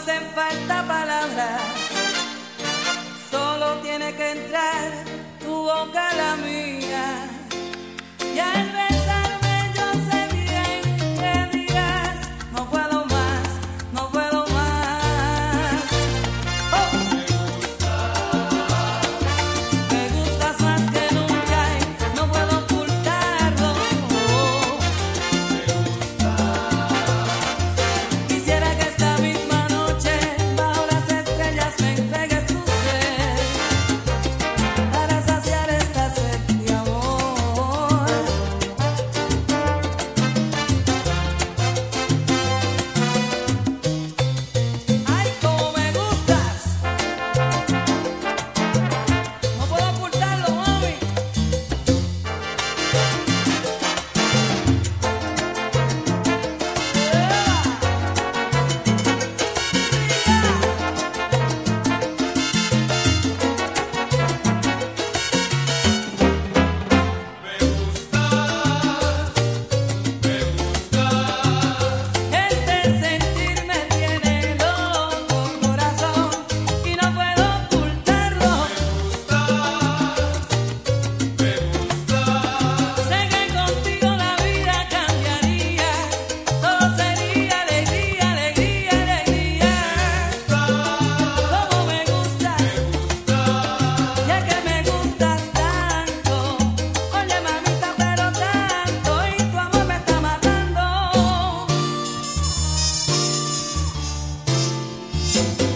hacen falta palabras, solo tiene que entrar tu boca a la mía. Y al besarme yo sé bien que dirás, no puedo más, no puedo más. Oh. Me gustas más que nunca y no puedo ocultarlo. Quisiera que esta misma noche bajo las estrellas me entregues tu ser para saciar esta sed de amor. Ay, cómo me gustas, no puedo ocultarlo, mami. Este sentir me tiene loco, corazón, y no puedo ocultarlo. Sé que contigo la vida cambiaría, todo sería alegría, alegría, alegría. Como me gustas, ya que me gustas tanto. Oye, mamita, pero tanto, y tu amor me está matando.